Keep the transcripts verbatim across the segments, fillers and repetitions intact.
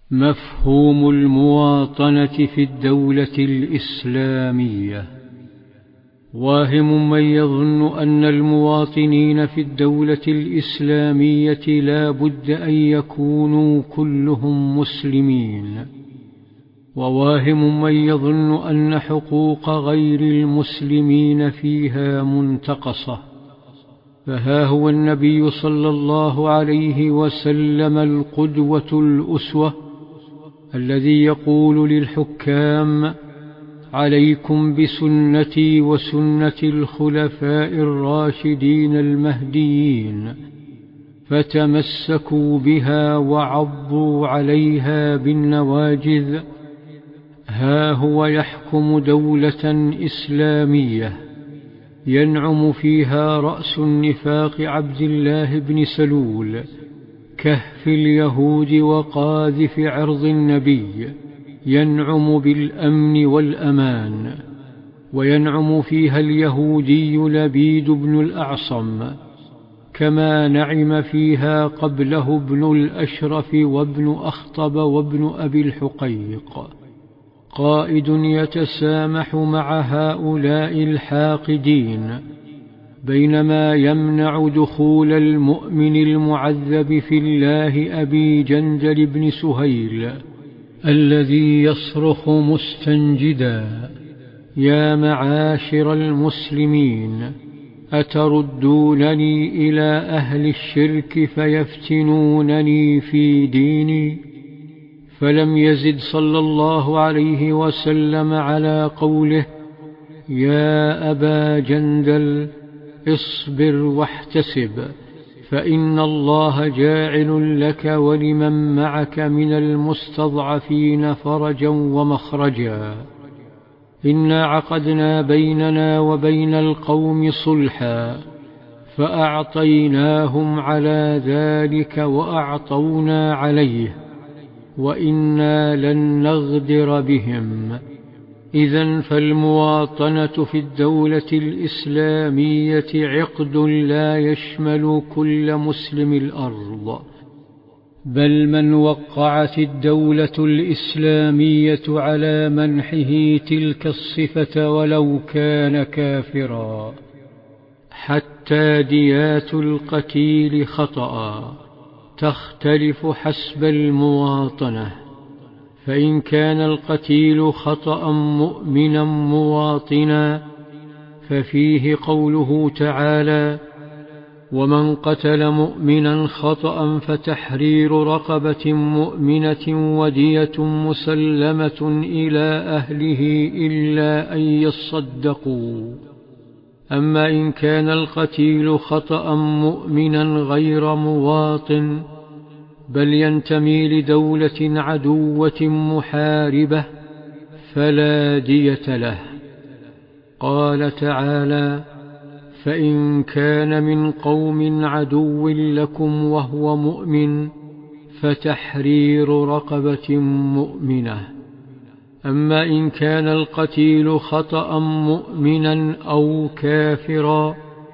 مفهوم المواطنة في الدولة الإسلامية. واهم من يظن أن المواطنين في الدولة الإسلامية لا بد أن يكونوا كلهم مسلمين، وواهم من يظن أن حقوق غير المسلمين فيها منتقصة. فها هو النبي صلى الله عليه وسلم القدوة الأسوة الذي يقول للحكام: عليكم بسنتي وسنة الخلفاء الراشدين المهديين، فتمسكوا بها وعضوا عليها بالنواجذ. ها هو يحكم دولة إسلامية ينعم فيها رأس النفاق عبد الله بن سلول، كهف اليهود وقاذف عرض النبي، ينعم بالأمن والأمان. وينعم فيها اليهودي لبيد بن الأعصم، كما نعم فيها قبله ابن الأشرف وابن أخطب وابن أبي الحقيق. قائد يتسامح مع هؤلاء الحاقدين، بينما يمنع دخول المؤمن المعذب في الله أبي جندل بن سهيل الذي يصرخ مستنجدا: يا معاشر المسلمين، أتردونني إلى أهل الشرك فيفتنونني في ديني؟ فلم يزد صلى الله عليه وسلم على قوله: يا أبا جندل، اصبر واحتسب، فإن الله جاعل لك ولمن معك من المستضعفين فرجا ومخرجا. إنا عقدنا بيننا وبين القوم صلحا، فأعطيناهم على ذلك وأعطونا عليه، وإنا لن نغدر بهم. إذن فالمواطنة في الدولة الإسلامية عقد لا يشمل كل مسلم الأرض، بل من وقعت الدولة الإسلامية على منحه تلك الصفة ولو كان كافرا. حتى ديات القتيل خطأ تختلف حسب المواطنة، فإن كان القتيل خطأ مؤمنا مواطنا ففيه قوله تعالى: ومن قتل مؤمنا خطأ فتحرير رقبة مؤمنة ودية مسلمة إلى أهله إلا أن يصدقوا. أما إن كان القتيل خطأ مؤمنا غير مواطن بل ينتمي لدولة عدوة محاربة فلا دية له. قال تعالى: فإن كان من قوم عدو لكم وهو مؤمن فتحرير رقبة مؤمنة. أما إن كان القتيل خطأ مؤمنا أو كافرا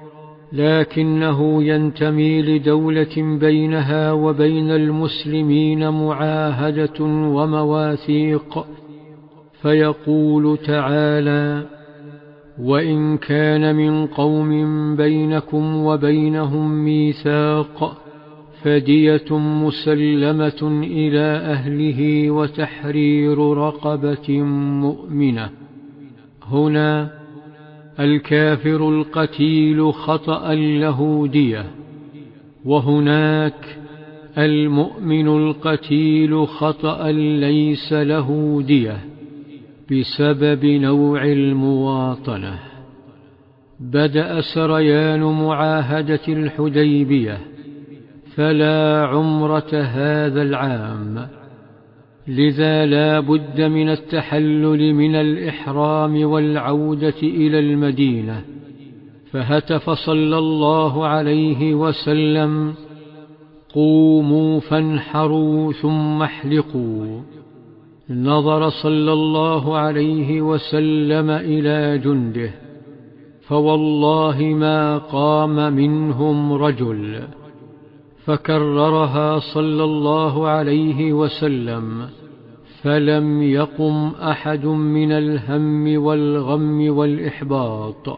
لكنه ينتمي لدولة بينها وبين المسلمين معاهدة ومواثيق، فيقول تعالى: وإن كان من قوم بينكم وبينهم ميثاق فدية مسلمة إلى أهله وتحرير رقبة مؤمنة. هنا الكافر القتيل خطأ له دية، وهناك المؤمن القتيل خطأ ليس له دية بسبب نوع المواطنة. بدأ سريان معاهدة الحديبية فلا عمرة هذا العام، لذا لا بد من التحلل من الإحرام والعودة إلى المدينة. فهتف صلى الله عليه وسلم: قوموا فانحروا ثم احلقوا. نظر صلى الله عليه وسلم إلى جنده فوالله ما قام منهم رجل، فكررها صلى الله عليه وسلم، فلم يقم أحد من الهم والغم والإحباط.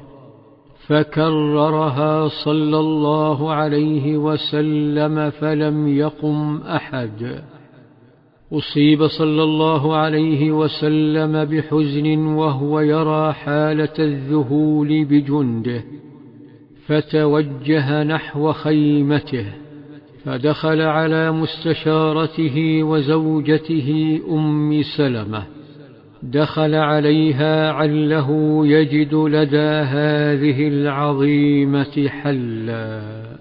فكررها صلى الله عليه وسلم فلم يقم أحد. أصيب صلى الله عليه وسلم بحزن وهو يرى حالة الذهول بجنده، فتوجه نحو خيمته، فدخل على مستشارته وزوجته أم سلمة، دخل عليها عله يجد لدى هذه العظيمة حلا.